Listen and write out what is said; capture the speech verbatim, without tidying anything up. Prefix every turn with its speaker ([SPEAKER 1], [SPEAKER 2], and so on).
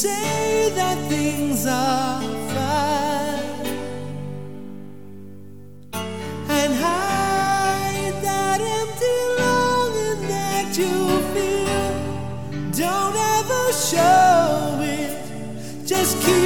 [SPEAKER 1] say that things are fine and hide that empty longing that you feel. Don't ever show it, just keep